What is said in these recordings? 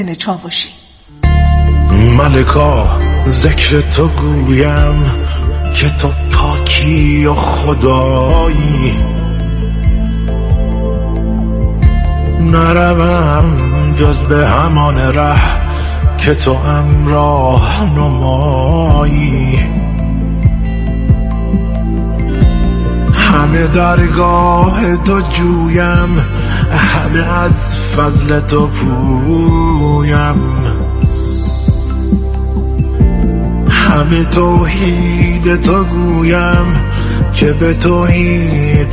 چاوشی. ملکا ذکر تو گویم که تو پاکی و خدایی، نروم جز به همان ره که تو راه نمایی. همه درگاه تو جویم، همه از فضل تو پویم، همه توحید تو گویم که به توحید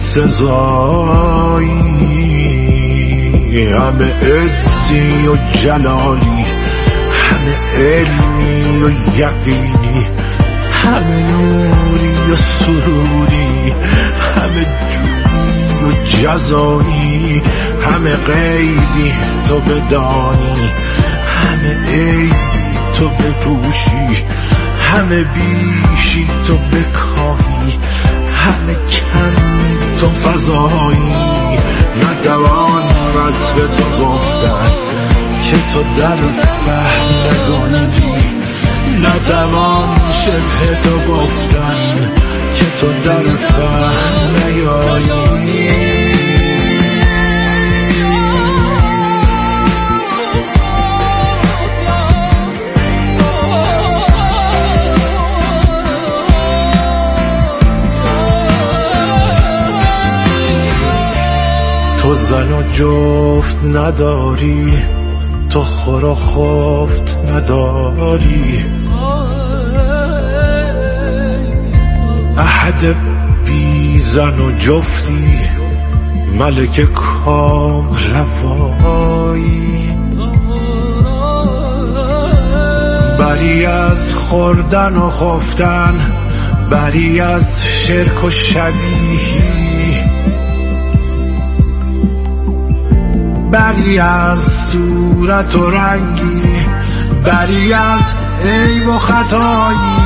سزایی. همه عزی و جلالی، همه علمی و یقینی، همه نوری و سروری، همه جودی و جزایی، همه غیبی تو بدانی، همه عیبی تو بپوشی، همه بیشی تو بکاهی، همه کمی تو فضایی. نتوان وصف تو گفتن که تو در فهم نگنجی، نتوان شبه تو گفتن که تو در فهم نیایی. تو زن و جفت نداری، تو خور و خفت نداری، احد بی زن و جفتی، ملک کام روایی. بری از خوردن و خفتن، بری از شرک و شبیهی، بری از صورت و رنگی، بری از عیب و خطایی.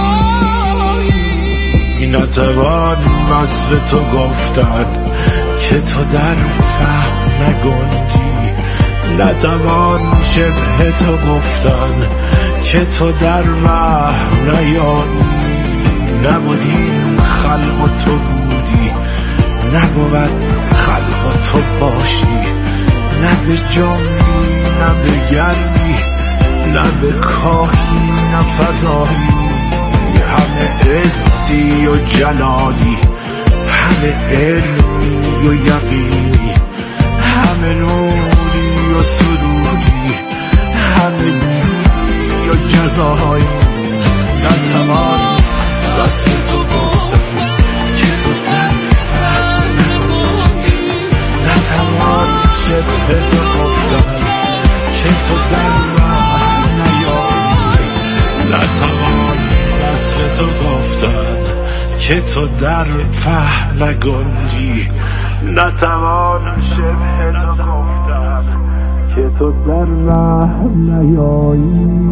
نتوان وصف تو گفتن که تو در فهم نگنجی، نتوان شبه تو گفتن که تو در وهم نیایی. نبودین خلق و تو بودی، نبود خلق و تو باشی، نه به جنبی نه به گردی، نه به کاهی نه فضایی. همه عزی و جلالی، همه علمی و یقینی، همه نوری و سروری، همه جودی و جزایی. نتوان وصف تو گفتن که تو در فهم نگنجی، نتوان شبه تو گفتن که تو در وهم نیایی. نتوان وصف تو گفتن که تو در فهم نگنجی، نتوان شبه تو گفتن که تو در وهم نیایی.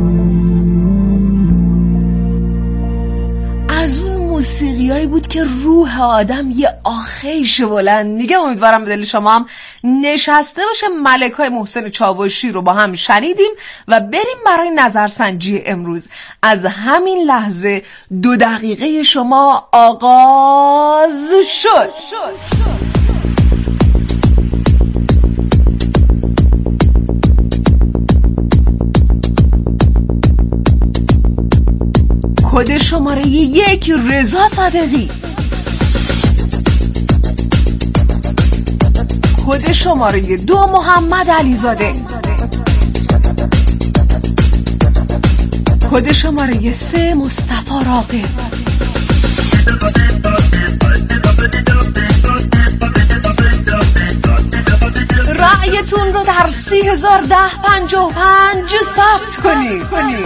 از اون موسیقیایی بود که روح آدم یه آخیش بلند میگه. امیدوارم به دل شما هم نشسته باشه. ملکای محسن چاوشی رو با هم شنیدیم و بریم برای نظرسنجی امروز. از همین لحظه 2 دقیقه شما آغاز شد. کد شماره 1 رضا صادقی، کد شماره 2 محمد علیزاده، کد شماره 3 مصطفی راقب، رأیتون رو در 301055 ثبت کنید.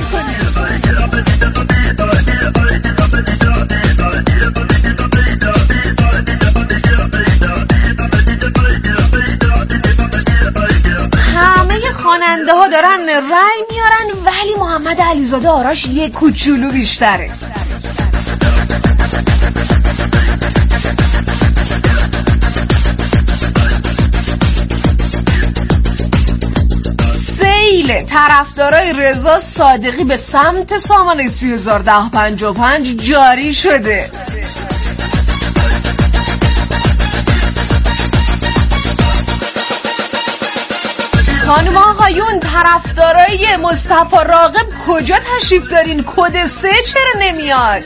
همه خواننده ها دارن رأی میارن ولی محمد علیزاده آراش یه کوچولو بیشتره. سیل طرفدارای رضا صادقی به سمت سامانه 301055 جاری شده. خانم آقایون، طرفدارای مصطفی راغب کجا تشریف دارین؟ کد 3 چرا نمیاد؟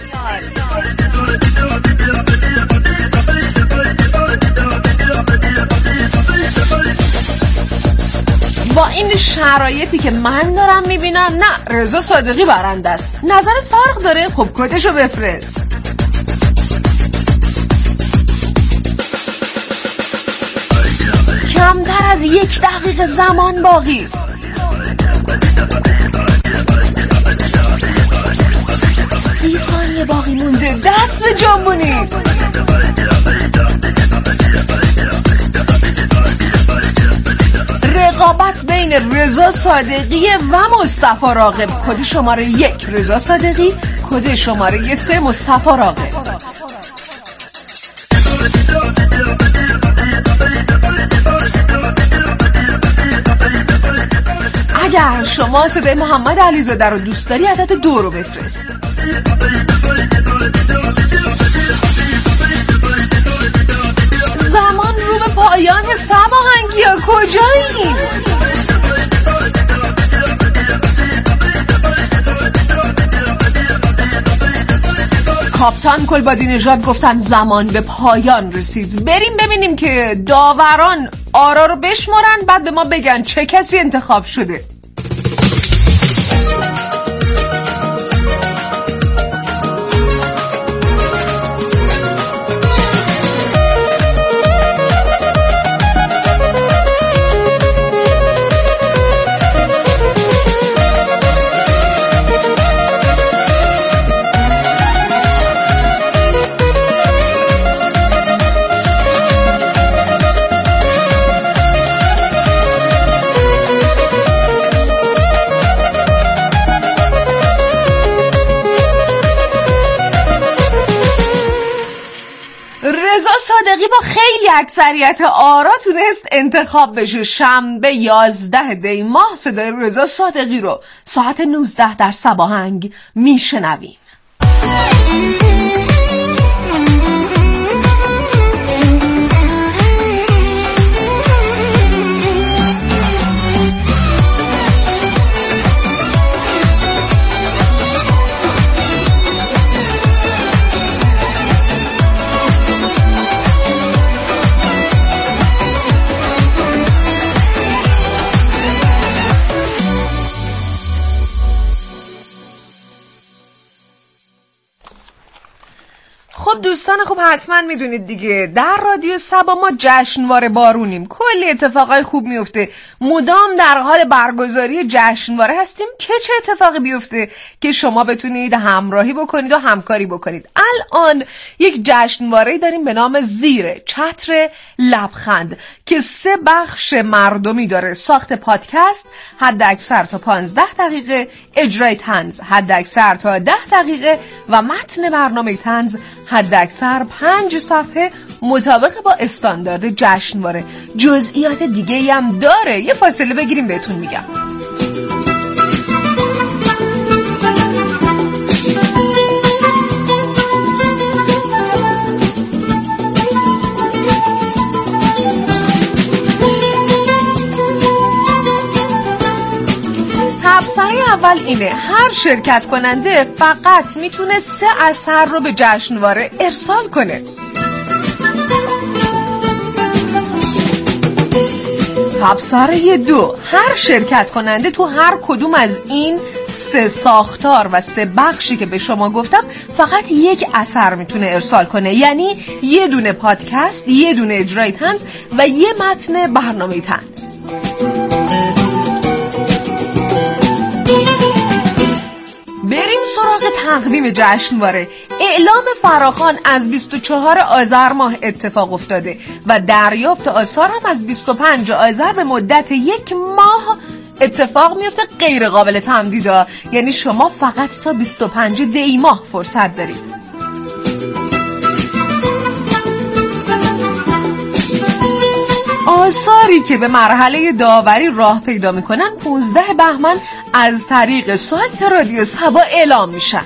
با این شرایطی که من دارم میبینم نه رضا صادقی برنده است. نظرت فرق داره؟ خب کدشو بفرست. کمتر از 1 دقیقه زمان باقی است. 30 ثانیه باقی مونده. دست به جنبونید. رقابت بین رضا صادقی و مصطفی راغب. کد شماره 1 رضا صادقی، کد شماره 3 مصطفی راغب. اگر شما صدای محمد علیزاده رو دوست داری عدد 2 رو بفرست. زمان رو به پایان. سماهنگیا کجایی؟ کاپتان کلبادی نژاد گفتن زمان به پایان رسید. بریم ببینیم که داوران آرا رو بشمارن بعد به ما بگن چه کسی انتخاب شده. صادقی با خیلی اکثریت آرا تونست انتخاب بشه. شنبه 11 دی ماه صدای رضا صادقی رو ساعت 19 در سباهنگ میشنویم. خب دوستان خوب، حتما میدونید دیگه در رادیو سبا ما جشنواره بارونیم. کلی اتفاقای خوب میفته. مدام در حال برگزاری جشنواره هستیم که چه اتفاقی بیفته که شما بتونید همراهی بکنید و همکاری بکنید. الان یک جشنواره داریم به نام زیر چتر لبخند که 3 بخش مردمی داره. ساخت پادکست حد اکثر تا 15 دقیقه، اجرای طنز حد اکثر تا 10 دقیقه و متن برنامه طنز حد اکثر 5 صفحه مطابق با استاندارد جشنواره. جزئیات دیگه هم داره. یه فاصله بگیریم بهتون میگم. تبصره اول اینه: هر شرکت کننده فقط میتونه 3 اثر رو به جشنواره ارسال کنه. تبصره 2: هر شرکت کننده تو هر کدوم از این 3 ساختار و 3 بخشی که به شما گفتم فقط 1 اثر میتونه ارسال کنه. یعنی یه دونه پادکست، یه دونه اجرای طنز و یه متن برنامه طنز. بریم سراغ تقویم جشنواره. اعلام فراخوان از 24 آذر ماه اتفاق افتاده و دریافت آثار هم از 25 آذر به مدت 1 ماه اتفاق میفته. غیر قابل تمدید. یعنی شما فقط تا 25 دی ماه فرصت دارید. آثاری که به مرحله داوری راه پیدا میکنن 15 بهمن از طریق سایت رادیو صبا اعلام میشن.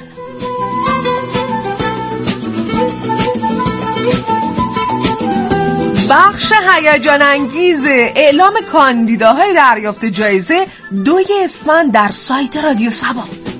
بخش هیجان انگیز اعلام کاندیداهای دریافت جایزه 2 اسفند در سایت رادیو صبا.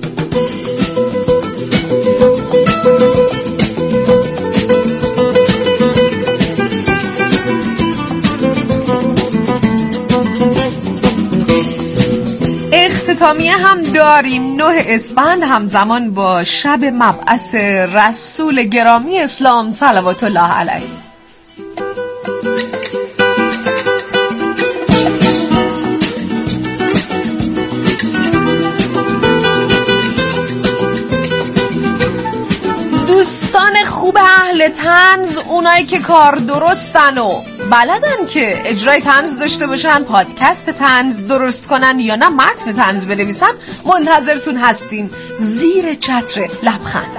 اختتامیه هم داریم 9 اسفند همزمان با شب مبعث رسول گرامی اسلام صلوات الله علیه. دوستان خوب اهل طنز، اونایی که کار درستن و بلدن که اجرای طنز داشته باشن، پادکست طنز درست کنن یا نه متن طنز بنویسن، منتظرتون هستیم زیر چتر لبخند.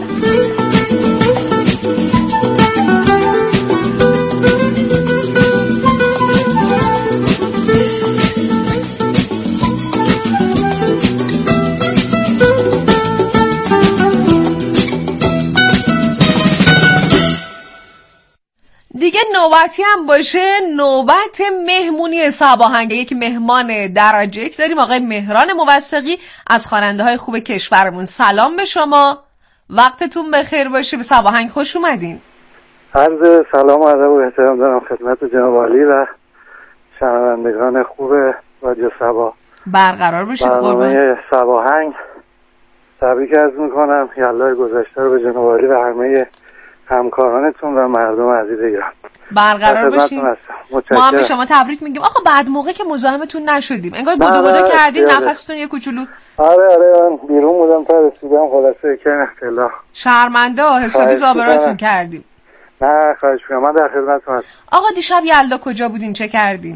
دیگه نوبتی هم باشه نوبت مهمونی صباهنگ. یک مهمان درجه 1 داریم، آقای مهران موثقی از خواننده های خوب کشورمون. سلام به شما، وقتتون بخیر باشه، به صباهنگ خوش اومدین. عرض سلام و ادب و احترام دارم خدمت جناب عالی و شنوندگان خوب رادیو صبا. برقرار باشید قربان. برنامه صباهنگ تبریک عرض میکنم یلای گذشته رو به جناب عالی و همه همکارانتون و مردم عزیز ایران. برقرار باشید. ما هم به شما تبریک میگیم. آقا بعد موقع که مزاحمتون نشدیم انگار بدو کردین نفستون یه کوچولو. آره من بیرون بودم تا رسیدم خلاصه که اختلاف. شرمنده حسابی زابراتون کردیم. نه خواهش می‌کنم، من در خدمتتون هستم. آقا دیشب یلدا کجا بودین، چه کردین؟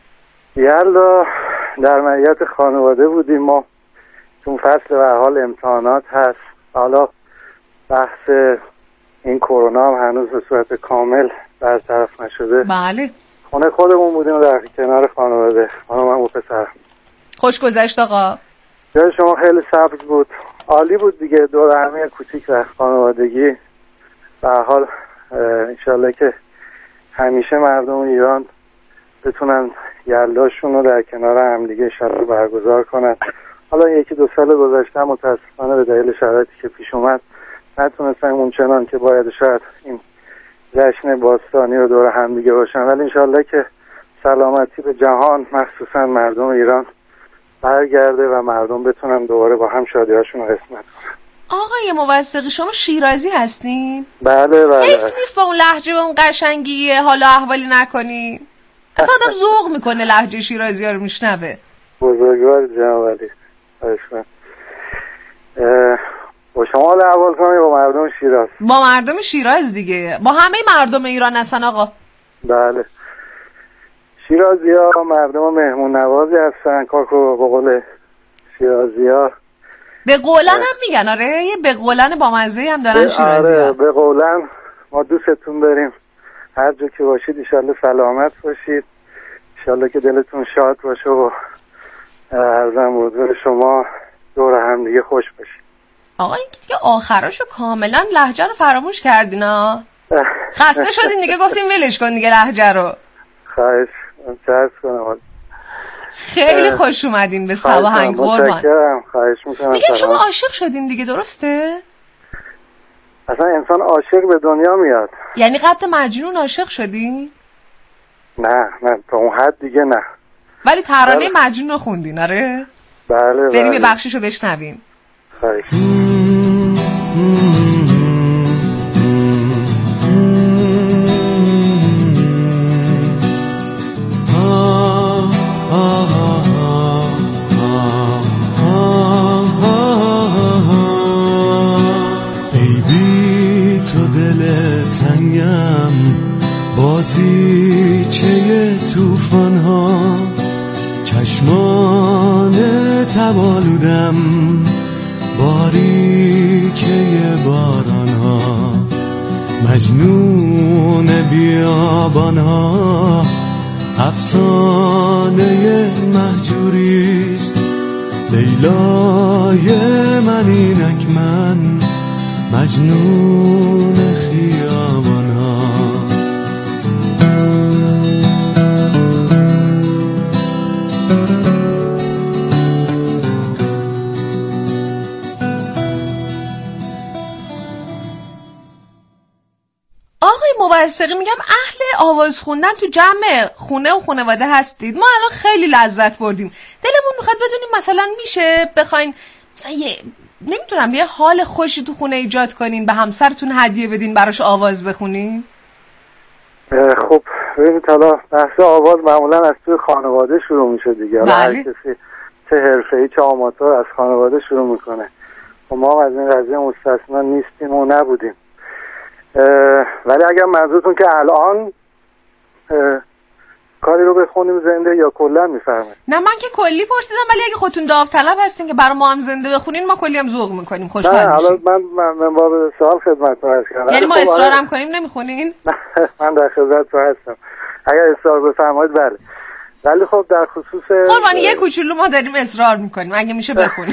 یلدا در معیت خانواده بودیم. ما چون فصل به حال امتحانات هست، حالا بحث این کرونا هم هنوز به صورت کامل برطرف نشده. بله. خونه خودمون بودیم در کنار خانواده، من و پسرم. خوش گذشت آقا؟ جای شما خیلی سبز بود، عالی بود دیگه، دور همه کوچیک و خانوادگی. به هر حال انشالله که همیشه مردم ایران بتونن یلداشون رو در کنار هم دیگه انشالله برگزار کنن. حالا 1-2 سال گذشته متاسفانه به دلیل شرایطی که پیش اومد نتونستن اونچنان که باید شاید این جشن باستانی رو دور هم دیگه باشن، ولی انشالله که سلامتی به جهان مخصوصا مردم ایران برگرده و مردم بتونن دوباره با هم شادی‌هاشون رو قسمت کنن. آقای موثقی شما شیرازی هستین؟ بله. حیف نیست با اون لهجه و اون قشنگی حالا احوالی نکنی؟ اصلا آدم ذوق میکنه لهجه شیرازی ها رو میشنوه. بزرگوار جناب علی. با شما احوال کنم با مردم شیراز؟ با مردم شیراز دیگه، با همه مردم ایران هستن آقا. بله. شیرازی ها مردم مهمون نوازی هستن، کاکو به قول شیرازی ها. به قولن هم میگن آره، یه به قولن با مزه هم دارن شیرازی ها. آره به قولن. ما دوستتون داریم، هر جا که باشید انشالله سلامت باشید، انشالله که دلتون شاد باشه و عرضم حضور شما دور هم دیگه خوش باشید. آقا این دیگه آخراشو کاملا لهجه رو فراموش کردین ها. خسته شدین دیگه، گفتین ولش کن دیگه لهجه رو. خواهش چرس کنم. خیلی خوش اومدین به صباهنگ قربان. متشکرم. خواهش میکنم. میگن شما عاشق شدین دیگه، درسته؟ اصلا انسان عاشق به دنیا میاد. یعنی قد مجنون عاشق شدین؟ نه تا اون حد دیگه نه. ولی ترانه مجنون رو خوندین آره؟ بله. بریم یه بخشیشو بشنویم. خواهش. ای بی تو دل تنگم، بازیچه توفان ها، چشمان تبالودم، باریکه باران ها، مجنون بیابان ها، افسانه مهجوریست لیلای من اینک من مجنون خیابان‌ها. آقای موثقی، میگم اهل آواز خوندن تو جمع خونه و خانواده هستید. ما الان خیلی لذت بردیم. دلمون میخواد بدونیم مثلا میشه بخواین مثلا نمیدونم یه حال خوشی تو خونه ایجاد کنین، به همسرتون هدیه بدین براش آواز بخونین؟ خب ببینید حالا بحث آواز معمولا از توی خانواده شروع میشه دیگه. هر کسی چه حرفه‌ای چه آماتور از خانواده شروع میکنه و ما از این قضیه مستثنا نیستیم و نبودیم. ولی اگر منظورتون که الان کاری رو بخونیم زنده یا کلا میفهمه؟ نه من که کلی پرسیدم، ولی اگه خودتون داوطلب هستین که برای ما هم زنده بخونین ما کلی هم ذوق میکنیم، خوشحال میشیم. حالا من باب سوال خدمتتون عرض کردم. یعنی ما اصرار هم کنیم نمیخونین؟ من در خدمتتون هستم اگر اصرار بفرمایید. بله. ولی خب در خصوص قربان یه کوچولو ما داریم اصرار میکنیم، اگه میشه بخونیم.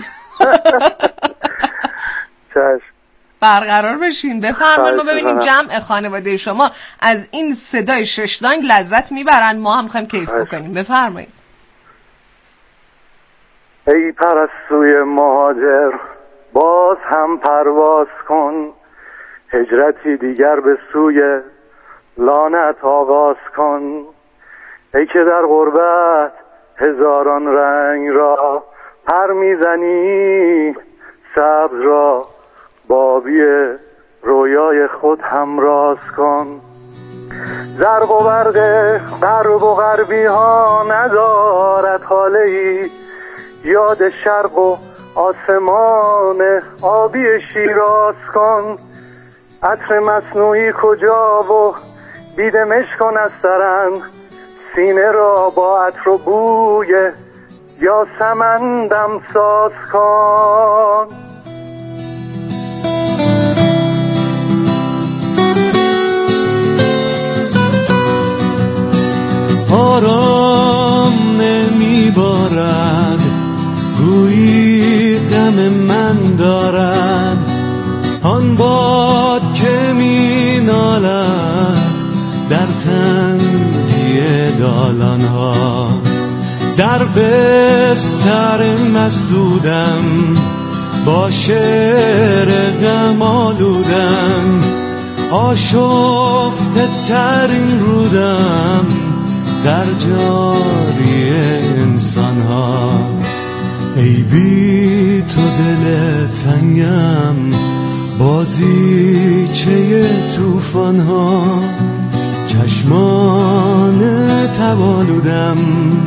چشم. برقرار بشین. بفرمایید ما ببینیم جمع خانواده شما از این صدای ششدانگ لذت میبرن، ما هم میخوایم کیف بکنیم. بفرمایید. ای پرستوی مهاجر باز هم پرواز کن، هجرتی دیگر به سوی لانت آغاز کن. ای که در غربت هزاران رنگ را پر میزنی، سبز را بابی رویای خود همراز کن. زرق و برق غرب و غربی ها ندارد حاله ای، یاد شرق و آسمان آبی شیراز کن. عطر مصنوعی کجا و بیدمش کن از سرن، سینه را با عطر و بوی یاسمن دمساز کن. آرام نمیبارد گویی غم من دارد، آن باد که می نالد در تنگی دالانها. در بستر مسدودم با شعر غم آلودم، آشفته ترین رودم در جاری انسان ها. ای بی تو دل تنگم بازیچه توفان ها، چشمان تبالودم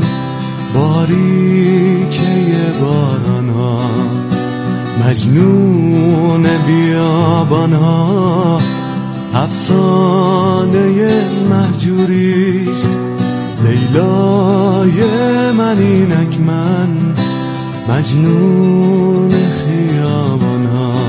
باریکه باران ها. مجنون بیابان ها افسانه مهجوریست، لیلای من اینک من مجنون خیابان ها.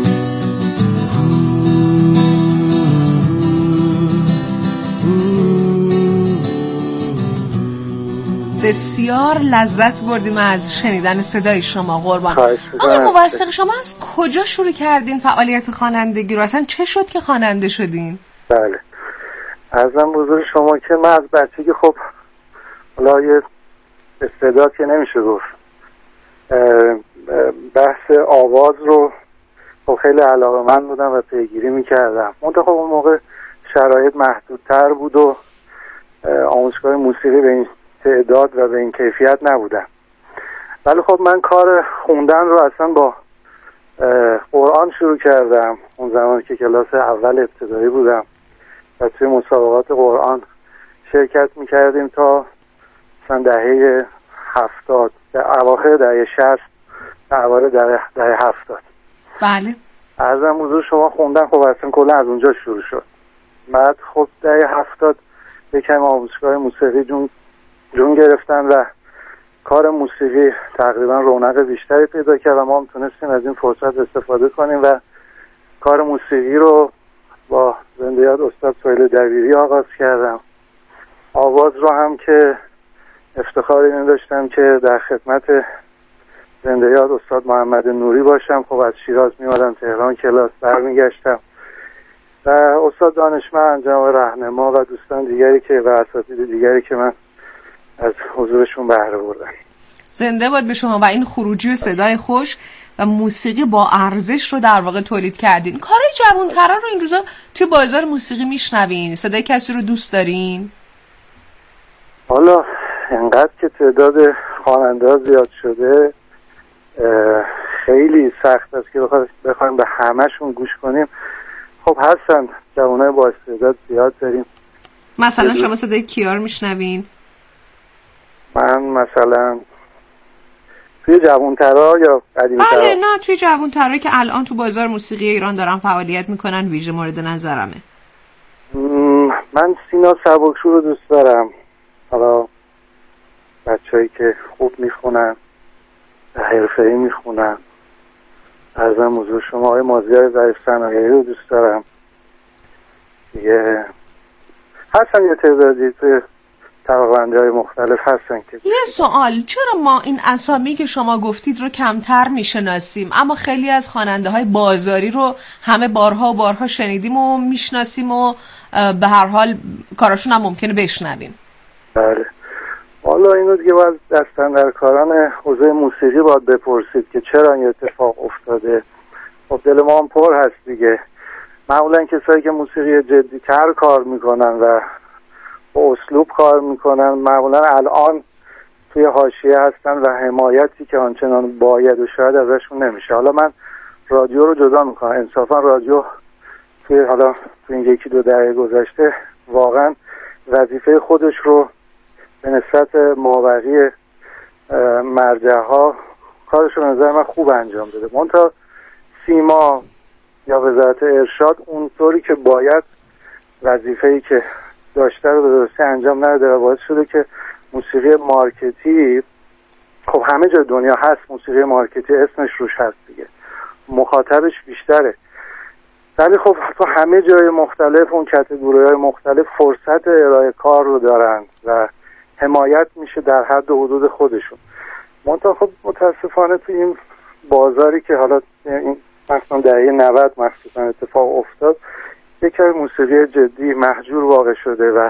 بسیار لذت بردیم از شنیدن صدای شما قربان. آقای موثق شما از کجا شروع کردین فعالیت خوانندگی رو؟ اصلا چه شد که خواننده شدین؟ بله عرضم بزرگ شما که من از بچگی خب حالا یه استعداد که نمیشه گفت، بحث آواز رو خب خیلی علاقه‌مند بودم و پیگیری میکردم. منتها خب اون موقع شرایط محدودتر بود و آموزشگاه موسیقی به این تعداد و به این کیفیت نبودم. ولی خب من کار خوندن رو اصلا با قرآن شروع کردم. اون زمان که کلاس اول ابتدایی بودم و توی مسابقات قرآن شرکت میکردیم تا مثلا دهه 70، اواخر دهه 60 و اوایل دهه 70. بله. عرضم حضور شما خوندن خب اصلا کلا از اونجا شروع شد. بعد خب دهه 70 یکم آموزشگاه موسیقی جون گرفتن و کار موسیقی تقریبا رونق بیشتری پیدا کرد و ما هم تونستیم از این فرصت استفاده کنیم و کار موسیقی رو با زنده یاد استاد سهیل دبیری آغاز کردم. آواز رو هم که افتخار اینو داشتم که در خدمت زنده یاد استاد محمد نوری باشم. خب از شیراز میمادم تهران کلاس برمیگشتم و استاد دانشمند، جناب راهنما و دوستان دیگری که و اساتید دیگری که من از حضورشون بهره بردم. زنده باد به شما و این خروجی و صدای خوش و موسیقی با ارزش رو در واقع تولید کردین. کارهای جوان‌ترا رو این روزا توی بازار موسیقی میشنوین؟ صدای کسی رو دوست دارین؟ حالا انقدر که تعداد خواننده‌ها زیاد شده خیلی سخت است که بخوایم به همه‌شون گوش کنیم. خب هستن جوانای با استعداد زیاد داریم. مثلا شما صدای کیار میشنوین؟ من مثلا توی جوان‌ترا یا قدیمی‌ترا؟ بله نه توی جوان‌ترا که الان تو بازار موسیقی ایران دارن فعالیت میکنن ویژه مورد نظرمه. من سینا سبکشور رو دوست دارم. حالا بچه‌ای که خوب میخونن و حرفه‌ای میخونن، عرضم حضور شما آقای مازیار ظریف صنایعی رو دوست دارم. دیگه هستن یه تعدادی توی طبقه‌بندی‌های مختلف هستن که یه سوال، چرا ما این اسامی که شما گفتید رو کمتر میشناسیم اما خیلی از خواننده‌های بازاری رو همه بارها و بارها شنیدیم و میشناسیم و به هر حال کاراشون هم ممکنه بشنویم؟ بله حالا اینو دیگه باید دستاندرکاران حوزه موسیقی باید بپرسید که چرا این اتفاق افتاده. خب دل ما هم پر هست دیگه. معمولا کسایی که موسیقی جدی‌تر کار میکنن و با اسلوب کار میکنن معمولا الان توی حاشیه هستن و حمایتی که آنچنان باید و شاید ازشون نمیشه. حالا من رادیو رو جدا میکنم. انصافا رادیو توی این یکی دو دهه گذشته واقعا وظیفه خودش رو به نسبت مابقی مرجع‌ها کارش رو به نظر من خوب انجام داده. منتها سیما یا وزارت ارشاد اونطوری که باید وظیفه‌ای که داشته رو به درستی انجام نداده و باعث شده که موسیقی مارکتی، خب همه جای دنیا هست موسیقی مارکتی، اسمش روش هست دیگه، مخاطبش بیشتره، ولی خب تو همه جای مختلف اون کاتگوری‌های مختلف فرصت ارائه کار رو دارن و حمایت میشه در حد و حدود خودشون. منتها خب متاسفانه تو این بازاری که حالا این مثلا دهه 90 مخصوصا اتفاق افتاد، یک موسیقی جدی محجور واقع شده و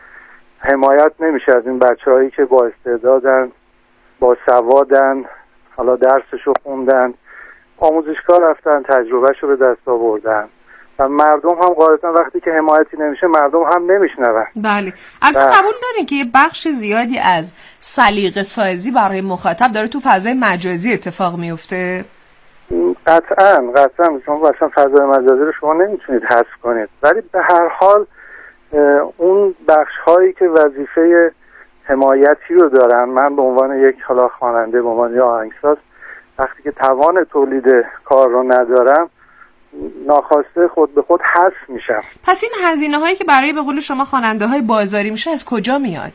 حمایت نمیشه از این بچه‌هایی که با استعدادن، با سوادن، حالا درسشو خوندن، آموزشگاه رفتن، تجربهشو به دست آوردن و مردم هم غالبا وقتی که حمایتی نمیشه مردم هم نمیشنون. بله. البته قبول دارین که یه بخش زیادی از سلیقه سازی برای مخاطب داره تو فضای مجازی اتفاق میفته؟ قطعاً شما اصلا فضای مجازی رو شما نمیتونید حذف کنید، ولی به هر حال اون بخش هایی که وظیفه حمایتی رو دارن، من به عنوان یک حالا خواننده، به عنوان یک آهنگساز، وقتی که توان تولید کار رو ندارم ناخواسته خود به خود حذف میشم. پس این هزینه هایی که برای به قول شما خواننده های بازاری میشه از کجا میاد؟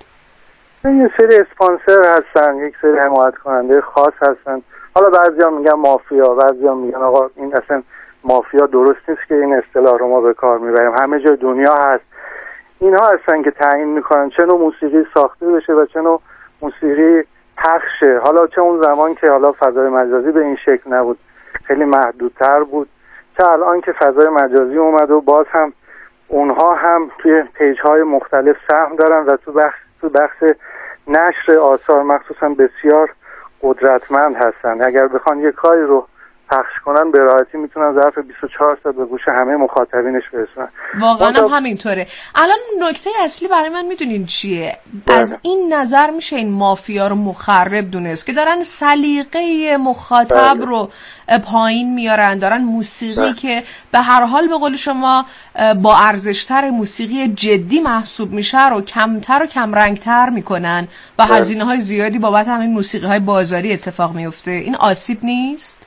یه سری اسپانسر هستن، یک سری حمایت کننده خاص هستن. حالا بعضیا میگن مافیا، بعضیا میگن آقا این اصلا مافیا درست نیست که این اصطلاح رو ما به کار میبریم، همه جای دنیا هست. اینها هستن که تعیین میکنن چه نوع موسیقی ساخته بشه و چه نوع موسیقی پخشه. حالا چه اون زمان که حالا فضای مجازی به این شکل نبود، خیلی محدودتر بود، چه الان که فضای مجازی اومد و باز هم اونها هم توی پیج‌های مختلف سهم دارن و تو بخش نشر آثار مخصوصا بسیار قدرتمند هستن. اگر بخوان یک کاری رو پخش کنن به راحتی میتونن ظرف 24 ساعت به گوش همه مخاطبینش برسونن. واقعا هم همینطوره. الان نکته اصلی برای من میدونین چیه؟ از این نظر میشه این مافیا رو مخرب دونست که دارن سلیقه مخاطب رو پایین میارن، دارن موسیقی که به هر حال به قول شما با ارزشتر موسیقی جدی محسوب میشه رو کمتر و کمرنگتر میکنن و هزینه‌های زیادی بابت همین موسیقی‌های بازاری اتفاق میفته. این آسیب نیست؟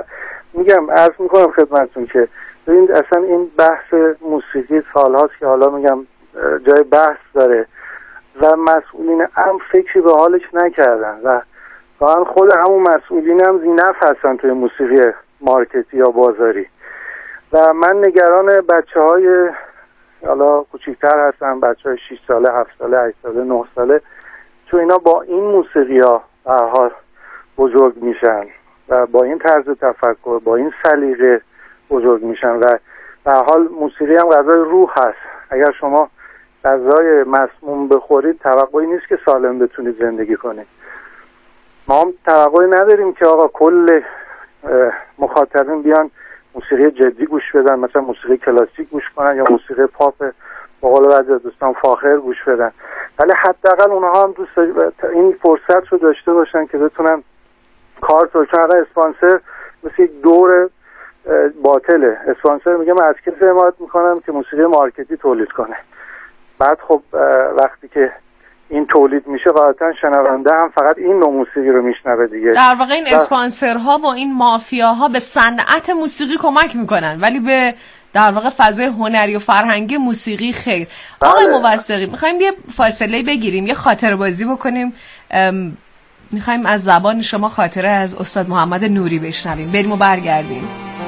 میگم عرض میکنم خدمتتون که ببینید اصلا این بحث موسیقی سالهاست که حالا میگم جای بحث داره و مسئولین هم فکری به حالش نکردن و واقعا خود همون مسئولین هم ذی‌نفع هستن توی موسیقی مارکتی یا بازاری و من نگران بچه‌های حالا کوچیک‌تر هستن، بچه‌های 6 ساله، 7 ساله، 8 ساله، 9 ساله، چون اینا با این موسیقی‌ها به هر حال بزرگ میشن و با این طرز تفکر، با این سلیقه بزرگ میشن و به هر حال موسیقی هم غذای روح هست. اگر شما غذای مسموم بخورید توقعی نیست که سالم بتونید زندگی کنید. ما هم توقعی نداریم که آقا کل مخاطبین بیان موسیقی جدی گوش بدن، مثلا موسیقی کلاسیک گوش کنن یا موسیقی پاپ به قول بعضی از دوستان فاخر گوش بدن، ولی حداقل اونها هم دوست این فرصت رو داشته باشن که بتونن کارت رو، چون اسپانسر مثل یک دور باطله. اسپانسر میگه من از کسی حمایت میکنم که موسیقی مارکتی تولید کنه. بعد خب وقتی که این تولید میشه قاعدتا شنونده هم فقط این نوع موسیقی رو میشنوه دیگه. در واقع این اسپانسرها و این مافیاها به صنعت موسیقی کمک میکنن ولی به در واقع فضای هنری و فرهنگی موسیقی خیر. آقای موثقی میخوایم یه فاصله بگیریم، یه خاطره بازی بکنیم. میخوایم از زبان شما خاطره از استاد محمد نوری بشنویم. بریم و برگردیم.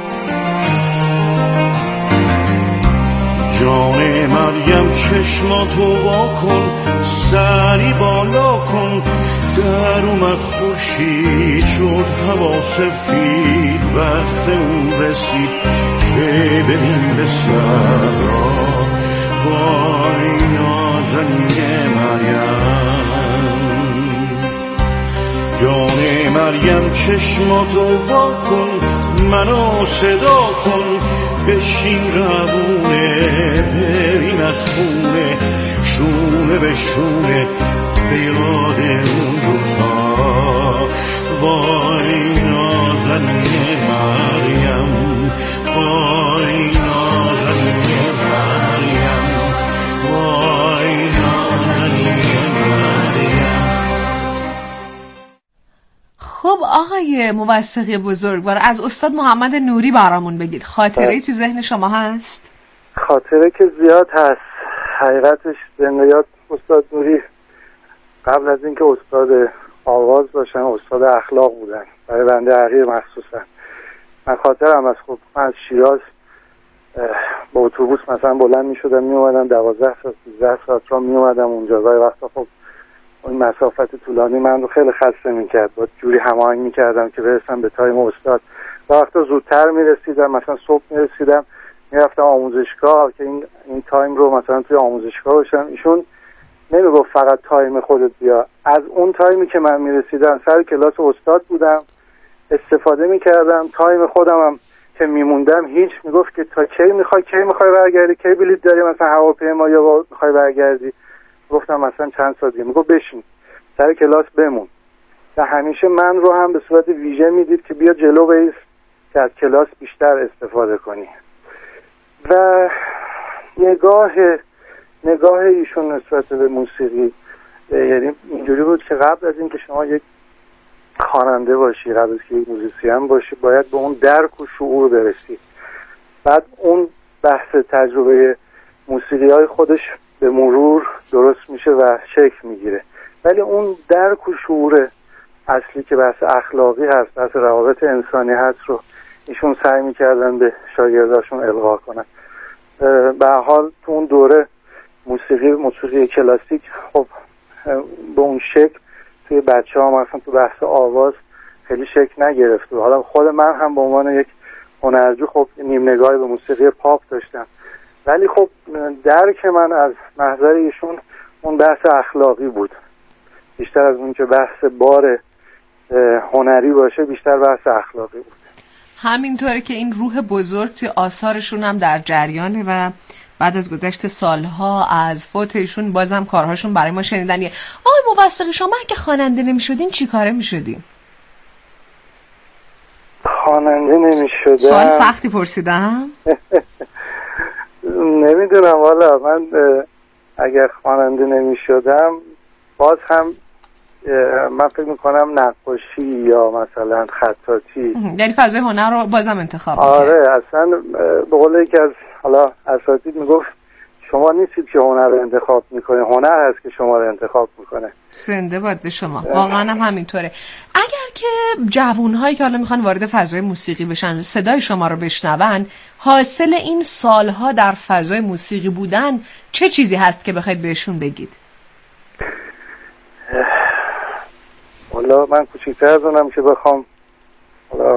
جان مریم چشماتو وا کن، سری بالا کن، در اومد خورشید شد هوا سفید، وقت اون رسید که بریم به صحرا. وای نازنین مریم، جان مریم چشماتو وا کن، منو صدا کن، بشین روونه بریم از خونه، شونه به شونه به یاد اون روزها. وای نازنین مریم، وای نازنین مریم، وای نازنین مریم. خب آقای موثقی بزرگوار، از استاد محمد نوری برامون بگید. خاطره‌ای تو ذهن شما هست؟ خاطره که زیاد هست. حقیقتش زندگیات استاد نوری قبل از اینکه استاد آواز باشن استاد اخلاق بودن، برای بنده حقیر مخصوصا. من خاطرم از خب من از شیراز با اتوبوس مثلا بلند می شدم می اومدم 12 ساعت 13 ساعت را می اومدم اونجا. گاهی وقتا خب این مسافت طولانی من رو خیلی خسته می کرد، با جوری هماهنگ می کردم که برسم به تایم استاد. وقتا زودتر می رسیدم، مثلا صبح می رسیدم می رفتم آموزشگاه که این تایم رو مثلا توی آموزشگاه باشم. ایشون نمیگفت فقط تایم خودت بیا، از اون تایمی که من می رسیدم سر کلاس استاد بودم، استفاده می کردم. تایم خودم هم که میموندم هیچ، میگفت که تا کی میخوای برگردی، کی بلیط داری مثلا هواپیما یا میخوای برگردی. گفتم مثلا چند ساعت دیگه. میگفت بشین سر کلاس بمون و همیشه من رو هم به صورت ویژه میدید که بیا جلو بیس که از کلاس بیشتر استفاده کنی. و نگاه ایشون نسبت به موسیقی یعنی اینجوری بود که قبل از اینکه شما یک خواننده باشی، قبل از که یک موزیسین باشی، باید به اون درک و شعور برسی. بعد اون بحث تجربه موسیقی های خودش به مرور درست میشه و شکل میگیره. ولی اون درک و شعور اصلی که بحث اخلاقی هست، بحث روابط انسانی هست رو ایشون سعی میکردن به شاگرداشون القا کنن. به هر حال تو اون دوره موسیقی کلاسیک خب به اون شکل توی بچه ها مثلا تو بحث آواز خیلی شکل نگرفته. حالا خود من هم به عنوان یک هنرجو خب نیم نگاهی به موسیقی پاپ داشتم، ولی خب درک من از محضر ایشون اون بحث اخلاقی بود بیشتر از اون که بحث بار هنری باشه، بیشتر بحث اخلاقی بود. همینطوره که این روح بزرگ توی آثارشون هم در جریانه و بعد از گذشت سالها از فوت ایشون بازم کارهاشون برای ما شنیدنیه. آقای موثقی، شما اگه خواننده نمی‌شدین چی کاره می‌شدین؟ خواننده نمی‌شدم. سوال سختی پرسیدم. نمیدونم والا. من اگر خواننده نمی‌شدم باز هم من فکر میکنم نقاشی یا مثلا خطاطی، یعنی فضای هنر رو بازم انتخاب می‌کرد. آره اصلا به قول یکی از حالا اساتید میگفت شما نیستید که هنر رو انتخاب میکنه، هنر هست که شما رو انتخاب میکنه. زنده باد به شما. واقعا هم همینطوره. اگر که جوانهایی که حالا میخوان وارد فضای موسیقی بشن صدای شما رو بشنون، حاصل این سالها در فضای موسیقی بودن چه چیزی هست که بخواید بهشون بگید؟ والا من کوچیک‌تر از اونم که بخوام